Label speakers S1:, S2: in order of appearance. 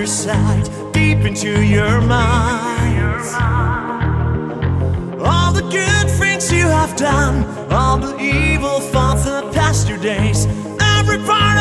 S1: other side, deep into your mind. All the good things you have done, all the evil thoughts that passed your days, every part